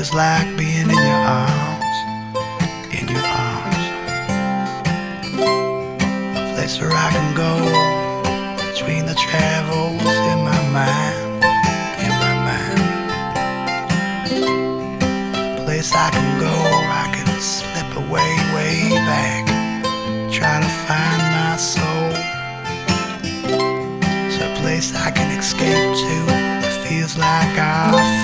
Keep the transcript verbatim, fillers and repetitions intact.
feels like being in your arms, in your arms. A place where I can go between the travels in my mind, in my mind. A place I can go, I can slip away, way back, try to find my soul. It's a place I can escape to. It feels like I